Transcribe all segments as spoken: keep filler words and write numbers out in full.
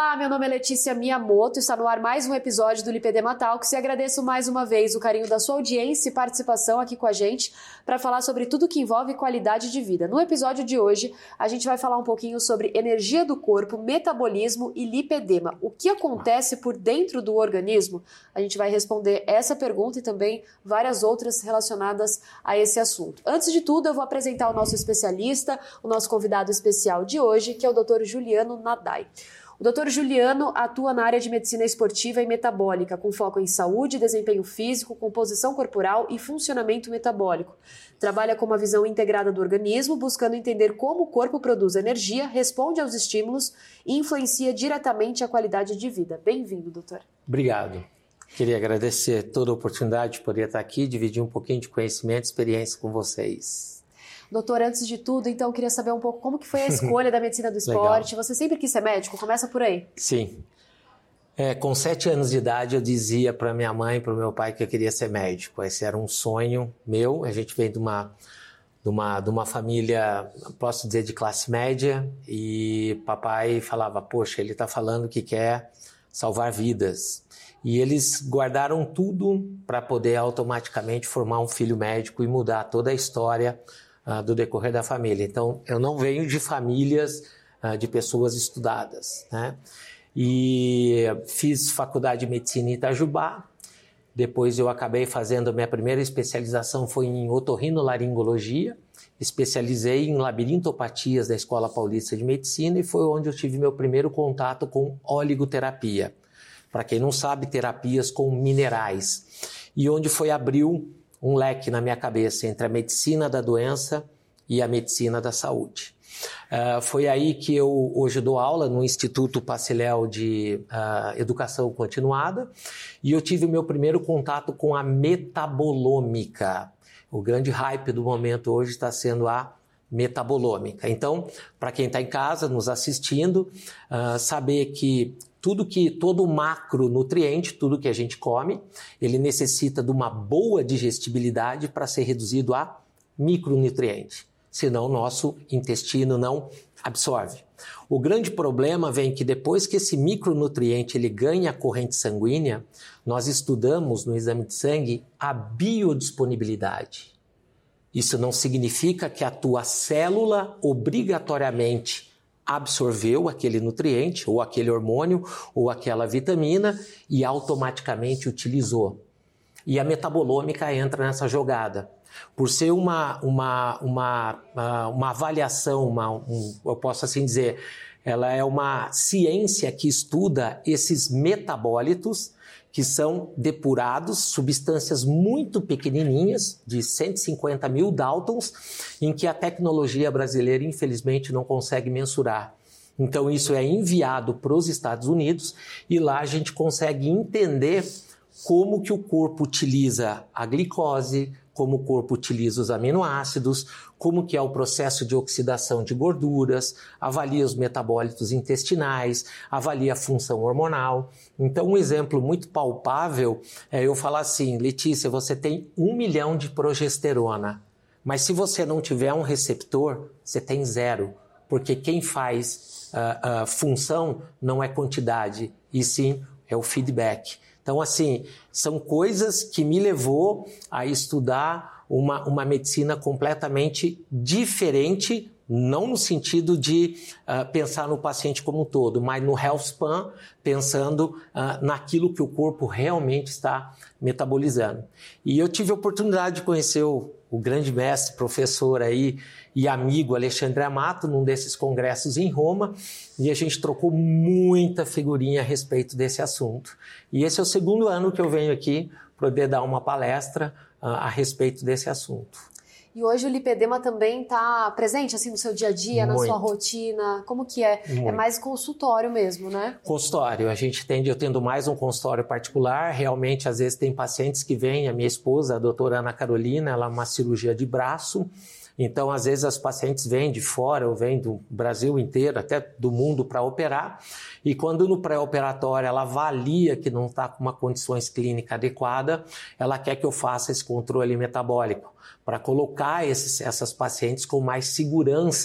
Olá, meu nome é Letícia Miyamoto, está no ar mais um episódio do Lipedema Talks e agradeço mais uma vez o carinho da sua audiência e participação aqui com a gente para falar sobre tudo que envolve qualidade de vida. No episódio de hoje, a gente vai falar um pouquinho sobre energia do corpo, metabolismo e lipedema. O que acontece por dentro do organismo? A gente vai responder essa pergunta e também várias outras relacionadas a esse assunto. Antes de tudo, eu vou apresentar o nosso especialista, o nosso convidado especial de hoje, que é o doutor Juliano Nadai. O doutor Juliano atua na área de medicina esportiva e metabólica, com foco em saúde, desempenho físico, composição corporal e funcionamento metabólico. Trabalha com uma visão integrada do organismo, buscando entender como o corpo produz energia, responde aos estímulos e influencia diretamente a qualidade de vida. Bem-vindo, doutor. Obrigado. Queria agradecer toda a oportunidade de poder estar aqui, dividir um pouquinho de conhecimento e experiência com vocês. Doutor, antes de tudo, então, eu queria saber um pouco como que foi a escolha da medicina do esporte. Você sempre quis ser médico? Começa por aí. Sim. É, com sete anos de idade, eu dizia para minha mãe e para o meu pai que eu queria ser médico. Esse era um sonho meu. A gente vem de uma, de uma, de uma família, posso dizer, de classe média. E papai falava, poxa, ele está falando que quer salvar vidas. E eles guardaram tudo para poder automaticamente formar um filho médico e mudar toda a história Uh, do decorrer da família. Então, eu não venho de famílias uh, de pessoas estudadas, né? E fiz faculdade de medicina em Itajubá. Depois eu acabei fazendo a minha primeira especialização foi em otorrinolaringologia. Especializei em labirintopatias da Escola Paulista de Medicina e foi onde eu tive meu primeiro contato com oligoterapia. Para quem não sabe, terapias com minerais. E onde foi abriu um leque na minha cabeça entre a medicina da doença e a medicina da saúde. Uh, foi aí que eu hoje dou aula no Instituto Paciléu de uh, Educação Continuada e eu tive o meu primeiro contato com a metabolômica. O grande hype do momento hoje está sendo a metabolômica. Então, para quem está em casa nos assistindo, uh, saber que Tudo que, todo macronutriente, tudo que a gente come, ele necessita de uma boa digestibilidade para ser reduzido a micronutriente, senão o nosso intestino não absorve. O grande problema vem que depois que esse micronutriente ele ganha a corrente sanguínea, nós estudamos no exame de sangue a biodisponibilidade. Isso não significa que a tua célula obrigatoriamente absorveu aquele nutriente, ou aquele hormônio, ou aquela vitamina e automaticamente utilizou. E a metabolômica entra nessa jogada. Por ser uma, uma, uma, uma avaliação, uma, um, eu posso assim dizer, ela é uma ciência que estuda esses metabólitos que são depurados, substâncias muito pequenininhas, de cento e cinquenta mil Daltons, em que a tecnologia brasileira, infelizmente, não consegue mensurar. Então, isso é enviado para os Estados Unidos e lá a gente consegue entender como que o corpo utiliza a glicose, como o corpo utiliza os aminoácidos, como que é o processo de oxidação de gorduras, avalia os metabólitos intestinais, avalia a função hormonal. Então, um exemplo muito palpável é eu falar assim, Letícia, você tem um milhão de progesterona, mas se você não tiver um receptor, você tem zero, porque quem faz a uh, uh, função não é quantidade, e sim é o feedback. Então, assim, são coisas que me levou a estudar uma, uma medicina completamente diferente, não no sentido de uh, pensar no paciente como um todo, mas no health span, pensando uh, naquilo que o corpo realmente está metabolizando. E eu tive a oportunidade de conhecer o, o grande mestre, professor aí e amigo Alexandre Amato, num desses congressos em Roma, e a gente trocou muita figurinha a respeito desse assunto. E esse é o segundo ano que eu venho aqui poder dar uma palestra uh, a respeito desse assunto. E hoje o lipedema também está presente assim no seu dia a dia, Muito. Na sua rotina? Como que é? Muito. É mais consultório mesmo, né? Consultório. A gente tende, eu tendo mais um consultório particular. Realmente, às vezes, tem pacientes que vêm, a minha esposa, a doutora Ana Carolina, ela é uma cirurgia de braço. Então, às vezes, as pacientes vêm de fora ou vêm do Brasil inteiro, até do mundo, para operar. E quando no pré-operatório ela avalia que não está com uma condições clínica adequada, ela quer que eu faça esse controle metabólico para colocar esses, essas pacientes com mais segurança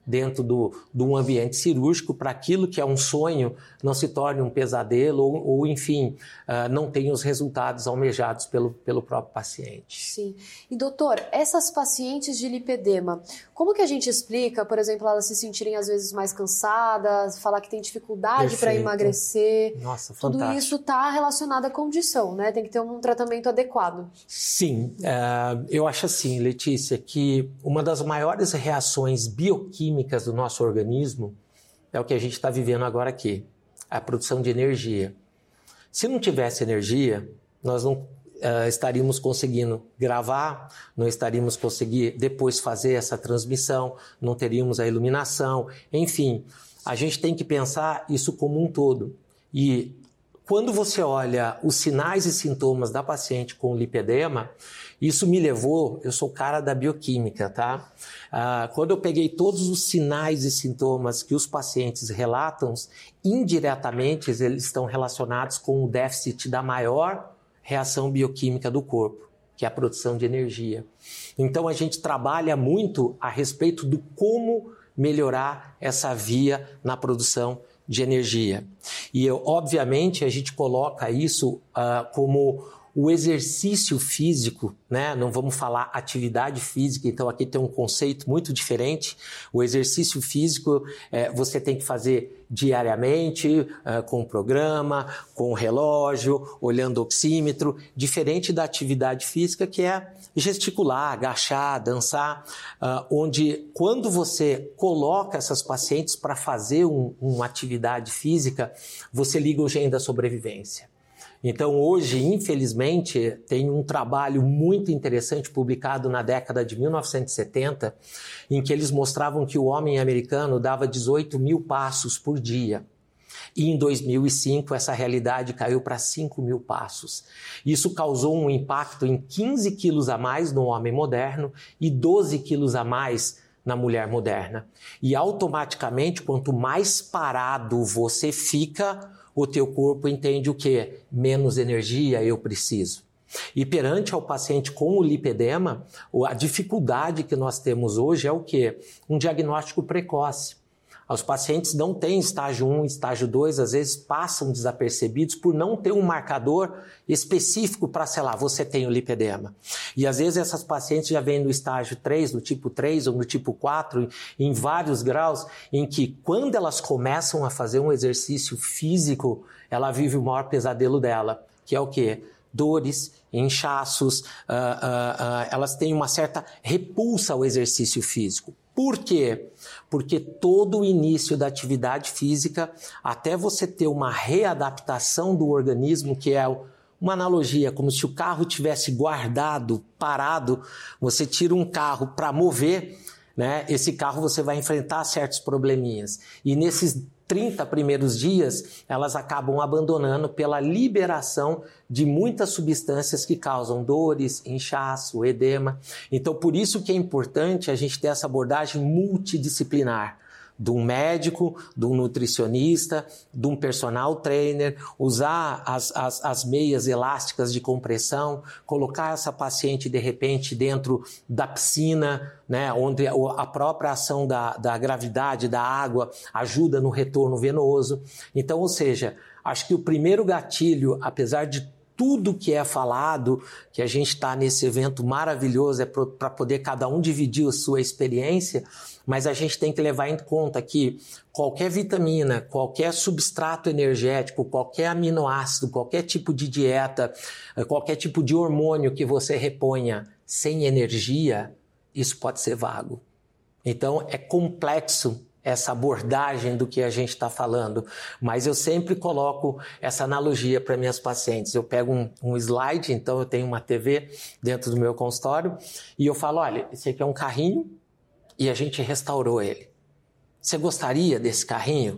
dentro do, de um ambiente cirúrgico para aquilo que é um sonho não se torne um pesadelo ou, ou enfim, uh, não tenha os resultados almejados pelo, pelo próprio paciente. Sim. E doutor, essas pacientes de lipedema, como que a gente explica, por exemplo, elas se sentirem às vezes mais cansadas, falar que tem dificuldade para emagrecer? Nossa, tudo fantástico. Isso está relacionado à condição, né? Tem que ter um tratamento adequado. Sim, uh, eu acho assim, Letícia, que uma das maiores reações bioquímicas do nosso organismo é o que a gente está vivendo agora aqui, a produção de energia. Se não tivesse energia, nós não uh, estaríamos conseguindo gravar, não estaríamos conseguindo depois fazer essa transmissão, não teríamos a iluminação, enfim, a gente tem que pensar isso como um todo. E quando você olha os sinais e sintomas da paciente com lipedema, isso me levou, eu sou cara da bioquímica, tá? Ah, quando eu peguei todos os sinais e sintomas que os pacientes relatam, indiretamente eles estão relacionados com o déficit da maior reação bioquímica do corpo, que é a produção de energia. Então a gente trabalha muito a respeito do como melhorar essa via na produção de energia. E, obviamente, a gente coloca isso uh, como o exercício físico, né? Não vamos falar atividade física, então aqui tem um conceito muito diferente. O exercício físico é, você tem que fazer diariamente, uh, com o programa, com o relógio, olhando o oxímetro, diferente da atividade física que é gesticular, agachar, dançar, uh, onde quando você coloca essas pacientes para fazer um, uma atividade física, você liga o gene da sobrevivência. Então hoje, infelizmente, tem um trabalho muito interessante publicado na década de mil novecentos e setenta, em que eles mostravam que o homem americano dava dezoito mil passos por dia. E em dois mil e cinco essa realidade caiu para cinco mil passos. Isso causou um impacto em quinze quilos a mais no homem moderno e doze quilos a mais na mulher moderna. E automaticamente, quanto mais parado você fica, o teu corpo entende o quê? Menos energia eu preciso. E perante ao paciente com o lipedema, a dificuldade que nós temos hoje é o quê? Um diagnóstico precoce. Os pacientes não têm estágio um, estágio dois, às vezes passam desapercebidos por não ter um marcador específico para, sei lá, você tem o lipedema. E às vezes essas pacientes já vêm no estágio três, no tipo três ou no tipo quatro, em vários graus, em que quando elas começam a fazer um exercício físico, ela vive o maior pesadelo dela, que é o quê? Dores, inchaços, uh, uh, uh, elas têm uma certa repulsa ao exercício físico. Por quê? Porque todo o início da atividade física, até você ter uma readaptação do organismo, que é uma analogia, como se o carro tivesse guardado, parado, você tira um carro para mover, né? Esse carro você vai enfrentar certos probleminhas. E nesses trinta primeiros dias, elas acabam abandonando pela liberação de muitas substâncias que causam dores, inchaço, edema. Então, por isso que é importante a gente ter essa abordagem multidisciplinar, de um médico, de um nutricionista, de um personal trainer, usar as, as, as meias elásticas de compressão, colocar essa paciente, de repente, dentro da piscina, né, onde a própria ação da, da gravidade, da água, ajuda no retorno venoso. Então, ou seja, acho que o primeiro gatilho, apesar de tudo que é falado, que a gente está nesse evento maravilhoso, é para poder cada um dividir a sua experiência, mas a gente tem que levar em conta que qualquer vitamina, qualquer substrato energético, qualquer aminoácido, qualquer tipo de dieta, qualquer tipo de hormônio que você reponha sem energia, isso pode ser vago. Então é complexo essa abordagem do que a gente está falando, mas eu sempre coloco essa analogia para minhas pacientes. Eu pego um, um slide, então eu tenho uma T V dentro do meu consultório e eu falo, olha, esse aqui é um carrinho e a gente restaurou ele. Você gostaria desse carrinho?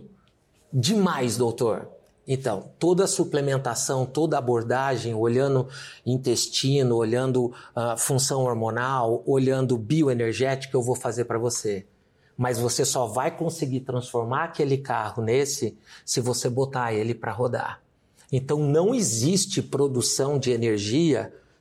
Demais, doutor. Então, toda a suplementação, toda a abordagem, olhando intestino, olhando uh, função hormonal, olhando bioenergética, eu vou fazer para você. Mas você só vai conseguir transformar aquele carro nesse se você botar ele para rodar. Então não existe produção de energia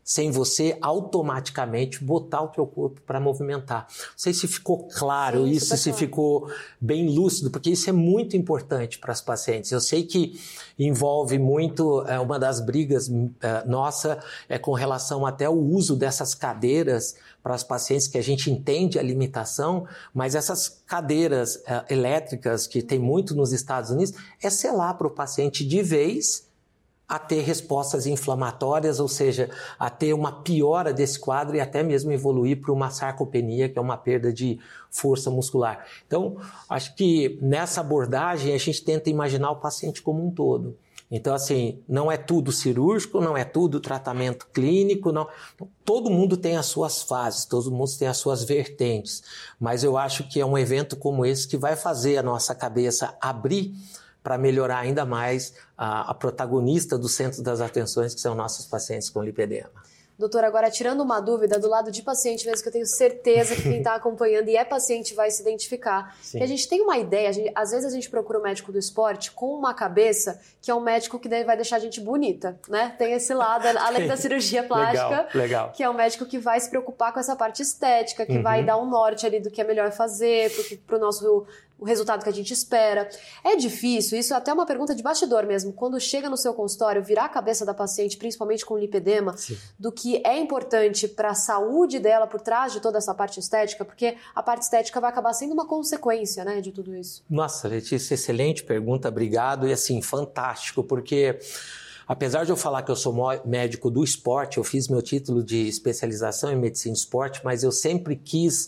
sem você automaticamente botar o teu corpo para movimentar. Não sei se ficou claro. Sim, isso, se claro. Ficou bem lúcido, porque isso é muito importante para as pacientes. Eu sei que envolve muito, é, uma das brigas é, nossa é com relação até ao uso dessas cadeiras para as pacientes, que a gente entende a limitação, mas essas cadeiras é, elétricas, que tem muito nos Estados Unidos, é selar para o paciente de vez a ter respostas inflamatórias, ou seja, a ter uma piora desse quadro e até mesmo evoluir para uma sarcopenia, que é uma perda de força muscular. Então, acho que nessa abordagem a gente tenta imaginar o paciente como um todo. Então, assim, não é tudo cirúrgico, não é tudo tratamento clínico, não. Todo mundo tem as suas fases, todo mundo tem as suas vertentes, mas eu acho que é um evento como esse que vai fazer a nossa cabeça abrir para melhorar ainda mais a, a protagonista do centro das atenções, que são nossos pacientes com lipedema. Doutor, agora tirando uma dúvida do lado de paciente mesmo, que eu tenho certeza que quem está acompanhando e é paciente vai se identificar. Sim. Que a gente tem uma ideia, a gente, às vezes a gente procura um médico do esporte com uma cabeça que é um médico que vai deixar a gente bonita, né? Tem esse lado, além da cirurgia plástica, legal, legal. Que é um médico que vai se preocupar com essa parte estética, que uhum. vai dar um norte ali do que é melhor fazer para o nosso... o resultado que a gente espera. É difícil, isso é até uma pergunta de bastidor mesmo, quando chega no seu consultório, virar a cabeça da paciente, principalmente com lipedema, Sim. do que é importante para a saúde dela por trás de toda essa parte estética, porque a parte estética vai acabar sendo uma consequência, né, de tudo isso. Nossa, Letícia, excelente pergunta, obrigado, e assim, fantástico, porque apesar de eu falar que eu sou médico do esporte, eu fiz meu título de especialização em medicina do esporte, mas eu sempre quis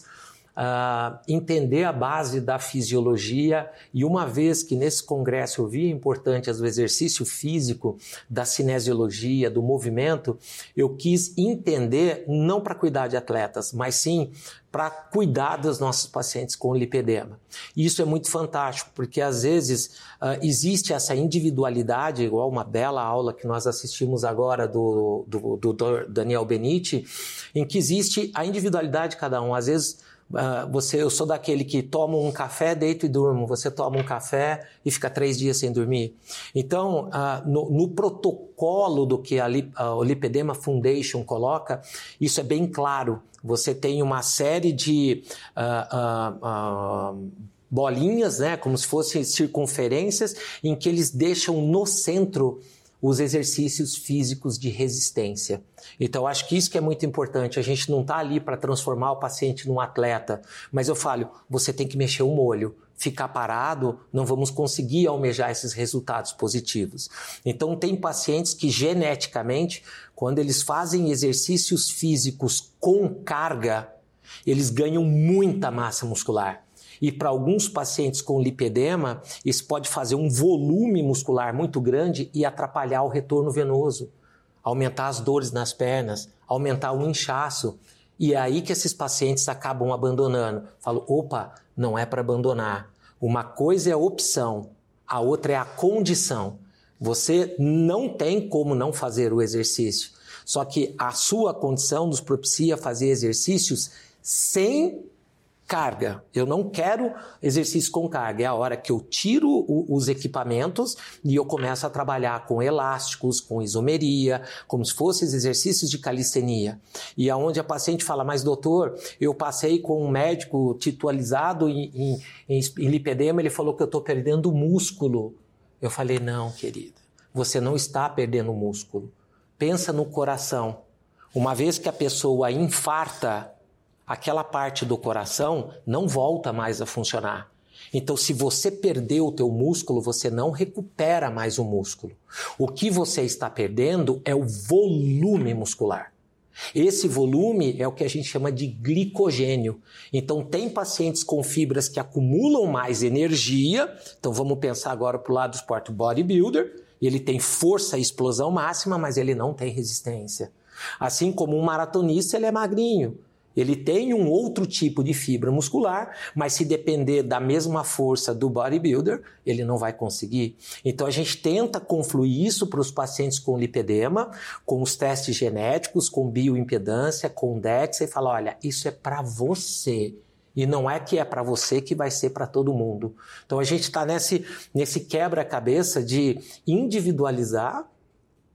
Uh, entender a base da fisiologia, e uma vez que nesse congresso eu vi a importância do exercício físico, da cinesiologia, do movimento, eu quis entender, não para cuidar de atletas, mas sim para cuidar dos nossos pacientes com lipedema. E isso é muito fantástico, porque às vezes uh, existe essa individualidade, igual uma bela aula que nós assistimos agora do, do, do, do Daniel Benitti, em que existe a individualidade de cada um. Às vezes Uh, você, eu sou daquele que toma um café, deito e durmo. Você toma um café e fica três dias sem dormir. Então, uh, no, no protocolo do que a, Lip, a o Lipedema Foundation coloca, isso é bem claro. Você tem uma série de uh, uh, uh, bolinhas, né, como se fossem circunferências, em que eles deixam no centro os exercícios físicos de resistência. Então, acho que isso que é muito importante. A gente não está ali para transformar o paciente num atleta, mas eu falo, você tem que mexer o molho. Ficar parado, não vamos conseguir almejar esses resultados positivos. Então, tem pacientes que geneticamente, quando eles fazem exercícios físicos com carga, eles ganham muita massa muscular. E para alguns pacientes com lipedema, isso pode fazer um volume muscular muito grande e atrapalhar o retorno venoso, aumentar as dores nas pernas, aumentar o inchaço. E é aí que esses pacientes acabam abandonando. Falo, opa, não é para abandonar. Uma coisa é a opção, a outra é a condição. Você não tem como não fazer o exercício. Só que a sua condição nos propicia fazer exercícios sem carga. Eu não quero exercício com carga. É a hora que eu tiro o, os equipamentos e eu começo a trabalhar com elásticos, com isomeria, como se fossem exercícios de calistenia. E aonde a paciente fala, mas doutor, eu passei com um médico titulizado em, em, em, em lipedema, ele falou que eu estou perdendo músculo. Eu falei, não, querida, você não está perdendo músculo. Pensa no coração. Uma vez que a pessoa infarta, aquela parte do coração não volta mais a funcionar. Então, se você perdeu o teu músculo, você não recupera mais o músculo. O que você está perdendo é o volume muscular. Esse volume é o que a gente chama de glicogênio. Então, tem pacientes com fibras que acumulam mais energia. Então, vamos pensar agora para o lado do esporte bodybuilder. Ele tem força e explosão máxima, mas ele não tem resistência. Assim como um maratonista, ele é magrinho. Ele tem um outro tipo de fibra muscular, mas se depender da mesma força do bodybuilder, ele não vai conseguir. Então a gente tenta confluir isso para os pacientes com lipedema, com os testes genéticos, com bioimpedância, com DEXA e falar, olha, isso é para você. E não é que é para você que vai ser para todo mundo. Então a gente está nesse, nesse quebra-cabeça de individualizar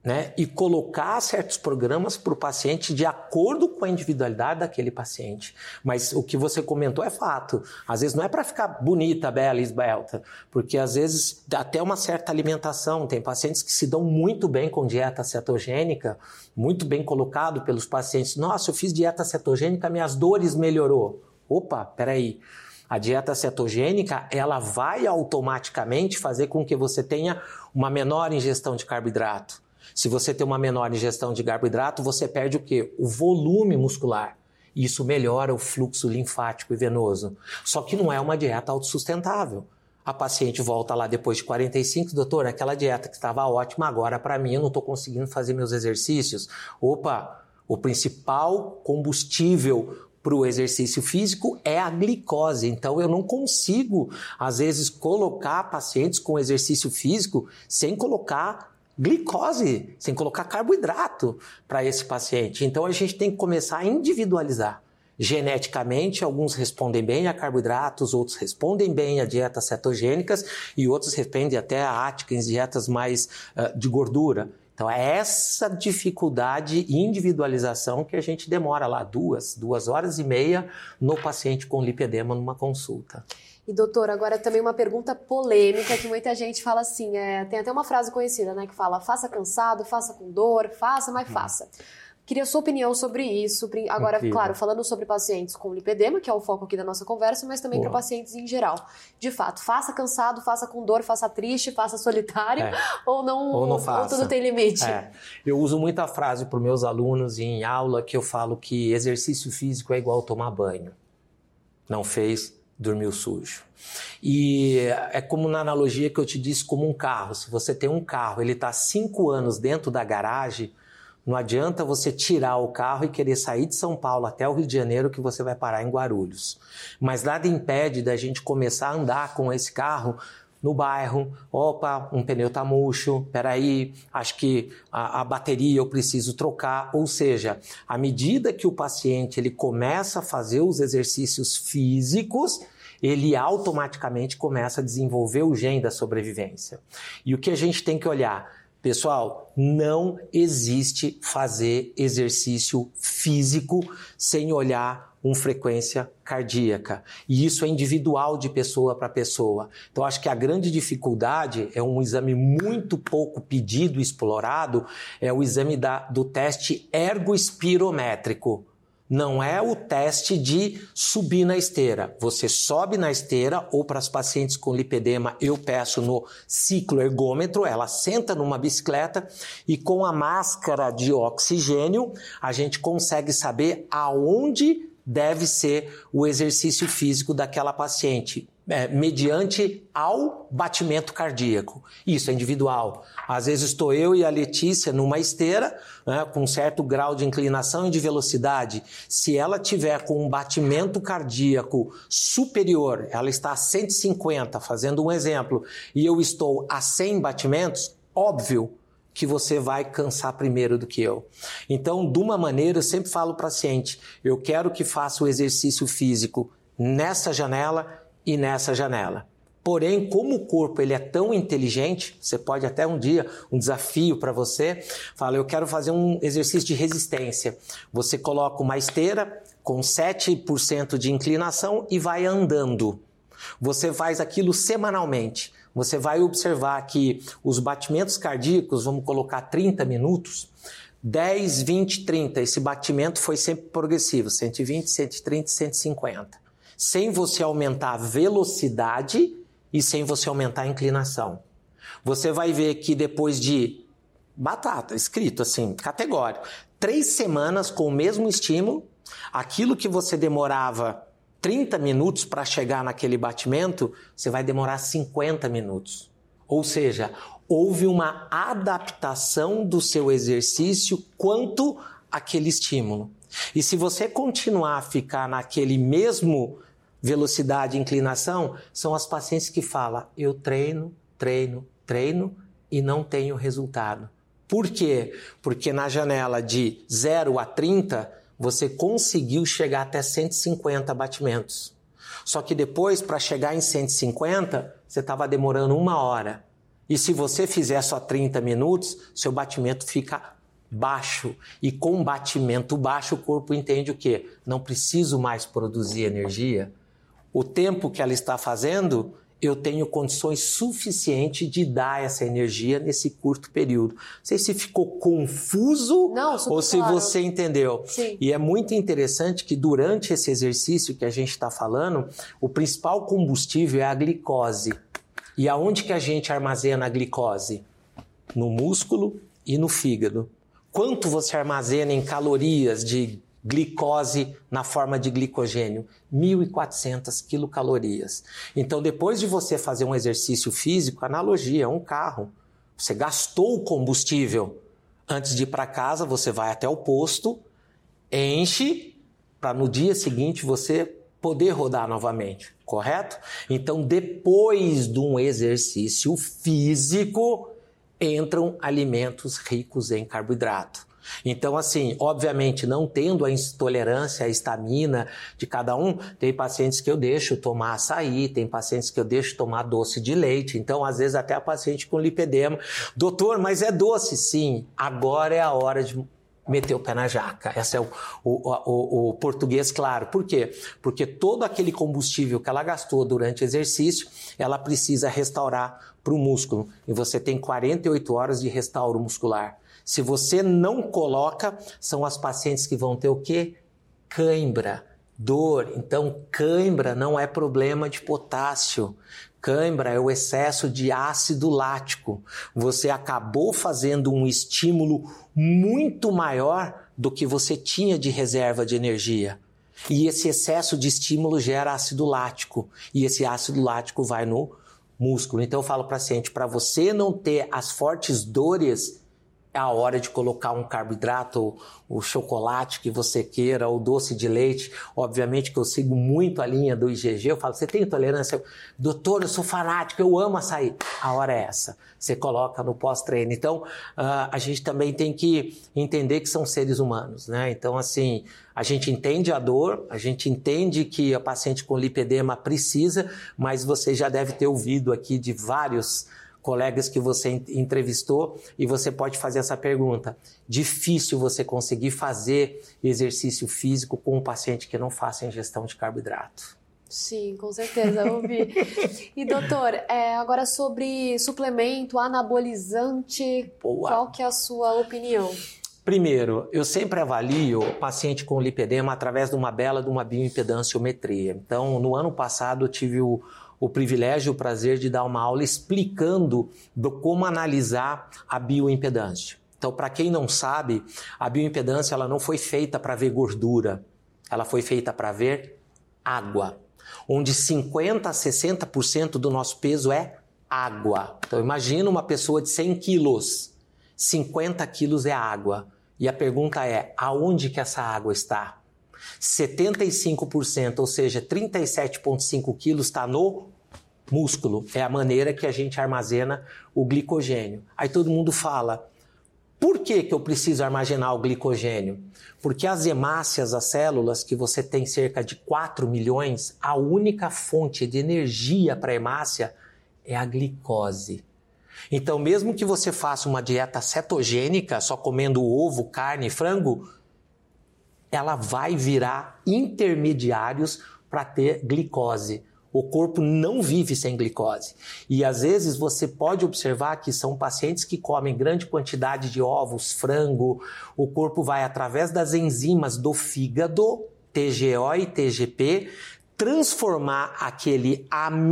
né, e colocar certos programas para o paciente de acordo com a individualidade daquele paciente. Mas o que você comentou é fato. Às vezes não é para ficar bonita, bela e esbelta, porque às vezes até uma certa alimentação. Tem pacientes que se dão muito bem com dieta cetogênica, muito bem colocado pelos pacientes. Nossa, eu fiz dieta cetogênica, minhas dores melhorou. Opa, peraí. A dieta cetogênica, ela vai automaticamente fazer com que você tenha uma menor ingestão de carboidrato. Se você tem uma menor ingestão de carboidrato, você perde o quê? O volume muscular. Isso melhora o fluxo linfático e venoso. Só que não é uma dieta autossustentável. A paciente volta lá depois de quarenta e cinco, doutor, aquela dieta que estava ótima, agora para mim eu não estou conseguindo fazer meus exercícios. Opa, o principal combustível para o exercício físico é a glicose. Então eu não consigo, às vezes, colocar pacientes com exercício físico sem colocar glicose, sem colocar carboidrato para esse paciente. Então a gente tem que começar a individualizar. Geneticamente, alguns respondem bem a carboidratos, outros respondem bem a dietas cetogênicas e outros respondem até a Atkins, dietas mais uh, de gordura. Então é essa dificuldade e individualização que a gente demora lá duas, duas horas e meia no paciente com lipedema numa consulta. E doutor, agora também uma pergunta polêmica que muita gente fala assim, é, tem até uma frase conhecida, né, que fala faça cansado, faça com dor, faça, mas faça. Queria sua opinião sobre isso. Agora, Incrível. Claro, falando sobre pacientes com lipedema, que é o foco aqui da nossa conversa, mas também para pacientes em geral. De fato, faça cansado, faça com dor, faça triste, faça solitário, é. ou não, ou não faça. Ou tudo tem limite. É. Eu uso muita frase para os meus alunos em aula que eu falo que exercício físico é igual tomar banho. Não fez, dormiu sujo. E é como na analogia que eu te disse, como um carro. Se você tem um carro, ele está cinco anos dentro da garagem, não adianta você tirar o carro e querer sair de São Paulo até o Rio de Janeiro que você vai parar em Guarulhos. Mas nada impede da gente começar a andar com esse carro no bairro. Opa, um pneu tá murcho, peraí, acho que a, a bateria eu preciso trocar. Ou seja, à medida que o paciente ele começa a fazer os exercícios físicos, ele automaticamente começa a desenvolver o gene da sobrevivência. E o que a gente tem que olhar? Pessoal, não existe fazer exercício físico sem olhar uma frequência cardíaca. E isso é individual de pessoa para pessoa. Então, acho que a grande dificuldade é um exame muito pouco pedido e explorado, é o exame da, do teste ergospirométrico. Não é o teste de subir na esteira. Você sobe na esteira, ou para as pacientes com lipedema, eu peço no cicloergômetro, ela senta numa bicicleta e com a máscara de oxigênio, a gente consegue saber aonde deve ser o exercício físico daquela paciente, é, mediante ao batimento cardíaco. Isso é individual. Às vezes estou eu e a Letícia numa esteira, né, com um certo grau de inclinação e de velocidade. Se ela tiver com um batimento cardíaco superior, ela está a cento e cinquenta, fazendo um exemplo, e eu estou a cem batimentos, óbvio que você vai cansar primeiro do que eu. Então, de uma maneira, eu sempre falo para o paciente, eu quero que faça o exercício físico nessa janela e nessa janela. Porém, como o corpo ele é tão inteligente, você pode até um dia, um desafio para você, fala, eu quero fazer um exercício de resistência. Você coloca uma esteira com sete por cento de inclinação e vai andando. Você faz aquilo semanalmente. Você vai observar que os batimentos cardíacos, vamos colocar trinta minutos, dez, vinte, trinta, esse batimento foi sempre progressivo, cento e vinte, cento e trinta, cento e cinquenta. Sem você aumentar a velocidade e sem você aumentar a inclinação. Você vai ver que depois de, batata, escrito assim, categórico, três semanas com o mesmo estímulo, aquilo que você demorava trinta minutos para chegar naquele batimento, você vai demorar cinquenta minutos. Ou seja, houve uma adaptação do seu exercício quanto àquele estímulo. E se você continuar a ficar naquele mesmo velocidade e inclinação, são as pacientes que falam, eu treino, treino, treino e não tenho resultado. Por quê? Porque na janela de zero a trinta, você conseguiu chegar até cento e cinquenta batimentos. Só que depois, para chegar em cento e cinquenta, você estava demorando uma hora. E se você fizer só trinta minutos, seu batimento fica baixo. E com batimento baixo, o corpo entende o quê? Não preciso mais produzir energia. O tempo que ela está fazendo, eu tenho condições suficientes de dar essa energia nesse curto período. Não sei se ficou confuso Não, ou se claro. você entendeu. Sim. E é muito interessante que durante esse exercício que a gente está falando, o principal combustível é a glicose. E aonde que a gente armazena a glicose? No músculo e no fígado. Quanto você armazena em calorias de glicose na forma de glicogênio? mil e quatrocentas quilocalorias. Então, depois de você fazer um exercício físico, analogia, um carro, você gastou o combustível. Antes de ir para casa, você vai até o posto, enche, para no dia seguinte você poder rodar novamente, correto? Então, depois de um exercício físico, entram alimentos ricos em carboidrato. Então, assim, obviamente, não tendo a intolerância, a estamina de cada um, tem pacientes que eu deixo tomar açaí, tem pacientes que eu deixo tomar doce de leite. Então, às vezes, até a paciente com lipedema. Doutor, mas é doce? Sim, agora é a hora de meter o pé na jaca. Esse é o, o, o, o português claro. Por quê? Porque todo aquele combustível que ela gastou durante o exercício, ela precisa restaurar para o músculo. E você tem quarenta e oito horas de restauro muscular. Se você não coloca, são as pacientes que vão ter o quê? Cãibra, dor. Então, cãibra não é problema de potássio. Cãibra é o excesso de ácido lático. Você acabou fazendo um estímulo muito maior do que você tinha de reserva de energia. E esse excesso de estímulo gera ácido lático. E esse ácido lático vai no músculo. Então, eu falo para o paciente, para você não ter as fortes dores, é a hora de colocar um carboidrato, o chocolate que você queira, o doce de leite. Obviamente que eu sigo muito a linha do I G G. Eu falo, você tem intolerância? Doutor, eu sou fanático, eu amo açaí. A hora é essa. Você coloca no pós-treino. Então, uh, a gente também tem que entender que são seres humanos, né? Então, assim, a gente entende a dor, a gente entende que a paciente com lipedema precisa, mas você já deve ter ouvido aqui de vários colegas que você entrevistou, e você pode fazer essa pergunta. Difícil você conseguir fazer exercício físico com um paciente que não faça ingestão de carboidrato. Sim, com certeza, eu ouvi. E doutor, é, agora sobre suplemento anabolizante, Boa. Qual que é a sua opinião? Primeiro, eu sempre avalio o paciente com lipedema através de uma bela de uma bioimpedanciometria. Então, no ano passado eu tive o o privilégio e o prazer de dar uma aula explicando do como analisar a bioimpedância. Então, para quem não sabe, a bioimpedância ela não foi feita para ver gordura, ela foi feita para ver água, onde cinquenta a sessenta por cento do nosso peso é água. Então, imagina uma pessoa de cem quilos, cinquenta quilos é água. E a pergunta é, aonde que essa água está? setenta e cinco por cento, ou seja, trinta e sete vírgula cinco quilos está no músculo. É a maneira que a gente armazena o glicogênio. Aí todo mundo fala, por que que eu preciso armazenar o glicogênio? Porque as hemácias, as células, que você tem cerca de quatro milhões, a única fonte de energia para a hemácia é a glicose. Então, mesmo que você faça uma dieta cetogênica, só comendo ovo, carne e frango, ela vai virar intermediários para ter glicose. O corpo não vive sem glicose. E às vezes você pode observar que são pacientes que comem grande quantidade de ovos, frango. O corpo vai, através das enzimas do fígado, T G O e T G P, transformar aquele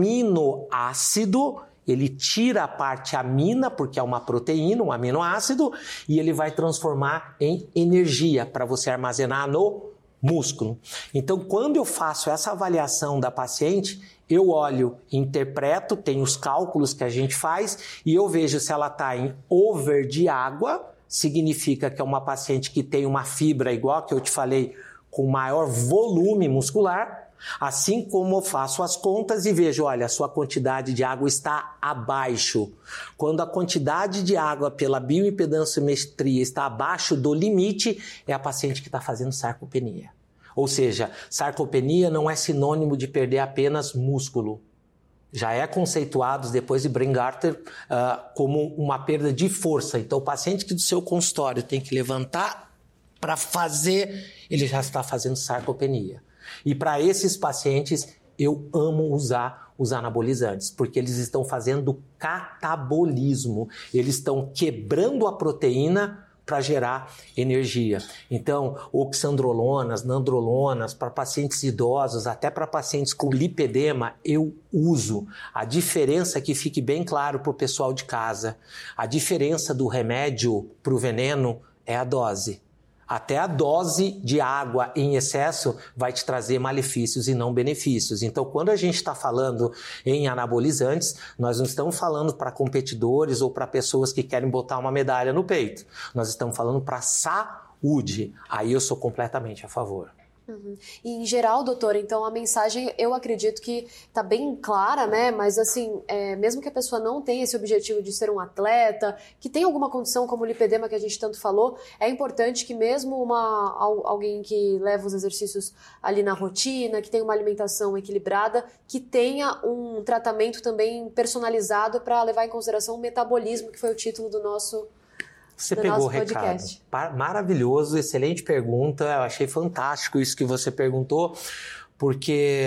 aminoácido. Ele tira a parte amina, porque é uma proteína, um aminoácido, e ele vai transformar em energia para você armazenar no músculo. Então, quando eu faço essa avaliação da paciente, eu olho, interpreto, tem os cálculos que a gente faz, e eu vejo se ela está em over de água, significa que é uma paciente que tem uma fibra igual que eu te falei, com maior volume muscular. Assim como eu faço as contas e vejo, olha, a sua quantidade de água está abaixo. Quando a quantidade de água pela bioimpedanciometria está abaixo do limite, é a paciente que está fazendo sarcopenia. Ou seja, sarcopenia não é sinônimo de perder apenas músculo. já é conceituado depois de Bryn-Garter uh, como uma perda de força. Então, o paciente que do seu consultório tem que levantar para fazer, ele já está fazendo sarcopenia. E para esses pacientes, eu amo usar os anabolizantes, porque eles estão fazendo catabolismo, eles estão quebrando a proteína para gerar energia. Então, oxandrolonas, nandrolonas, para pacientes idosos, até para pacientes com lipedema, eu uso. A diferença, que fique bem claro para o pessoal de casa, a diferença do remédio para o veneno é a dose. Até a dose de água em excesso vai te trazer malefícios e não benefícios. Então, quando a gente está falando em anabolizantes, nós não estamos falando para competidores ou para pessoas que querem botar uma medalha no peito. Nós estamos falando para saúde. Aí eu sou completamente a favor. Uhum. E em geral, doutora, então a mensagem eu acredito que está bem clara, né? Mas assim, é, mesmo que a pessoa não tenha esse objetivo de ser um atleta, que tem alguma condição como o lipedema que a gente tanto falou, é importante que mesmo uma, alguém que leva os exercícios ali na rotina, que tenha uma alimentação equilibrada, que tenha um tratamento também personalizado para levar em consideração o metabolismo, que foi o título do nosso Você pegou o recado. Maravilhoso, excelente pergunta. Eu achei fantástico isso que você perguntou, porque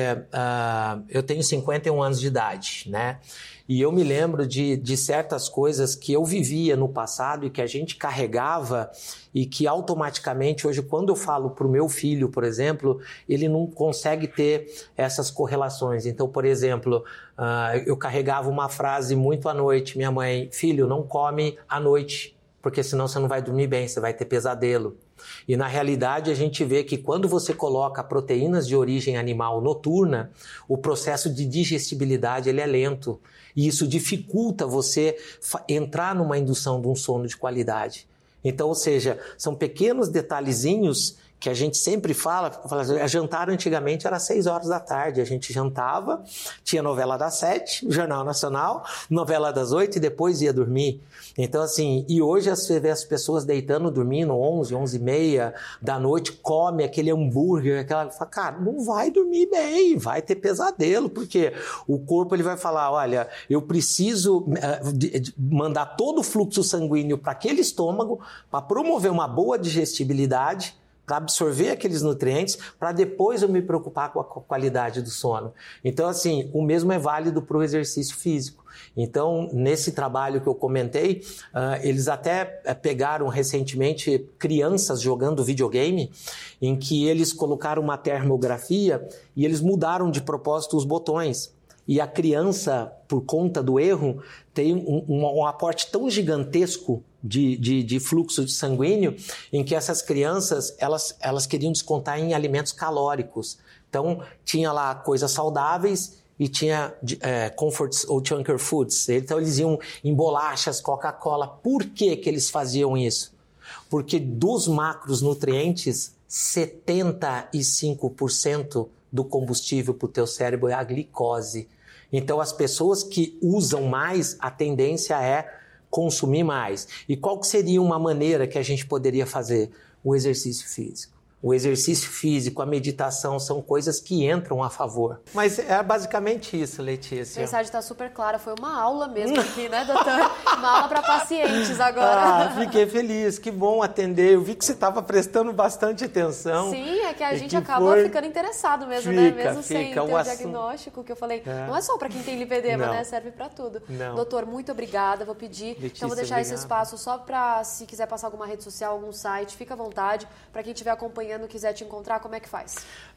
uh, eu tenho cinquenta e um anos de idade, né? E eu me lembro de, de certas coisas que eu vivia no passado e que a gente carregava e que automaticamente hoje, quando eu falo para o meu filho, por exemplo, ele não consegue ter essas correlações. Então, por exemplo, uh, eu carregava uma frase muito à noite. Minha mãe: filho, não come à noite, porque senão você não vai dormir bem, você vai ter pesadelo. E na realidade a gente vê que quando você coloca proteínas de origem animal noturna, o processo de digestibilidade ele é lento. E isso dificulta você entrar numa indução de um sono de qualidade. Então, ou seja, são pequenos detalhezinhos que a gente sempre fala, fala, jantar antigamente era seis horas da tarde, a gente jantava, tinha novela das sete, Jornal Nacional, novela das oito e depois ia dormir. Então assim, e hoje você vê as pessoas deitando, dormindo onze, onze e meia da noite, come aquele hambúrguer, aquela, fala, cara, não vai dormir bem, vai ter pesadelo, porque o corpo ele vai falar, olha, eu preciso uh, de, de mandar todo o fluxo sanguíneo para aquele estômago, para promover uma boa digestibilidade, para absorver aqueles nutrientes, para depois eu me preocupar com a qualidade do sono. Então, assim, o mesmo é válido para o exercício físico. Então, nesse trabalho que eu comentei, uh, eles até pegaram recentemente crianças jogando videogame, em que eles colocaram uma termografia e eles mudaram de propósito os botões. E a criança, por conta do erro, tem um, um, um aporte tão gigantesco de, de, de fluxo de sanguíneo, em que essas crianças elas, elas queriam descontar em alimentos calóricos. Então, tinha lá coisas saudáveis e tinha é, comforts ou junker foods. Então, eles iam em bolachas, Coca-Cola. Por que que eles faziam isso? Porque dos macronutrientes, setenta e cinco por cento do combustível para o teu cérebro é a glicose. Então, as pessoas que usam mais, a tendência é consumir mais. E qual que seria uma maneira que a gente poderia fazer? O exercício físico. O exercício físico, a meditação são coisas que entram a favor. Mas é basicamente isso, Letícia. A mensagem está super clara. Foi uma aula mesmo aqui, né, doutor? Uma aula para pacientes agora. Ah, fiquei feliz. Que bom atender. Eu vi que você estava prestando bastante atenção. Sim, é que a gente que acaba foi... ficando interessado mesmo, fica, né? Mesmo fica, sem ter o assunto... diagnóstico, que eu falei. É. Não é só para quem tem lipedema, não. né? Serve para tudo. Não. Doutor, muito obrigada. Vou pedir. Letícia, então, vou deixar obrigado. esse espaço só para, se quiser passar alguma rede social, algum site, fica à vontade. Para quem estiver acompanhando, quiser te encontrar, como é que faz?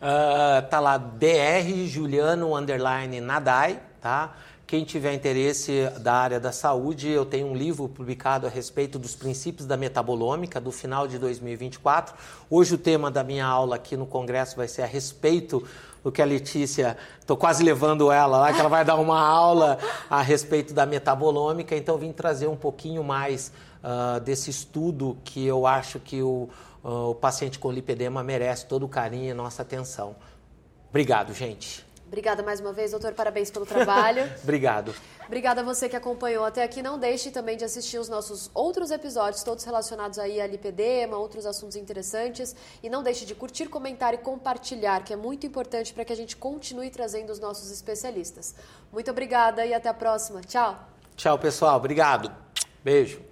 Uh, tá lá, B R Juliano underline Nadai, tá? Quem tiver interesse da área da saúde, eu tenho um livro publicado a respeito dos princípios da metabolômica do final de dois mil e vinte e quatro. Hoje o tema da minha aula aqui no congresso vai ser a respeito do que a Letícia, estou quase levando ela lá, que ela vai dar uma aula a respeito da metabolômica, então vim trazer um pouquinho mais uh, desse estudo que eu acho que o o paciente com lipedema merece todo o carinho e nossa atenção. Obrigado, gente. Obrigada mais uma vez, doutor. Parabéns pelo trabalho. Obrigado. Obrigada a você que acompanhou até aqui. Não deixe também de assistir os nossos outros episódios, todos relacionados aí a lipedema, outros assuntos interessantes. E não deixe de curtir, comentar e compartilhar, que é muito importante para que a gente continue trazendo os nossos especialistas. Muito obrigada e até a próxima. Tchau. Tchau, pessoal. Obrigado. Beijo.